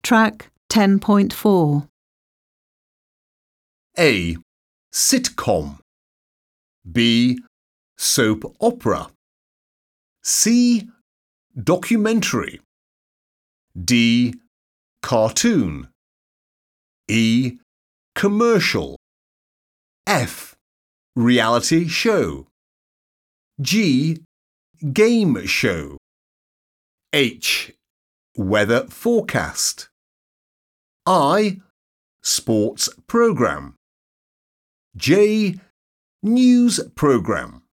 Track 10.4. A. Sitcom. B. Soap opera. C. Documentary. D. Cartoon. E. Commercial. F. Reality show. G. Game show. H. Weather forecast. I. Sports program. J. News program.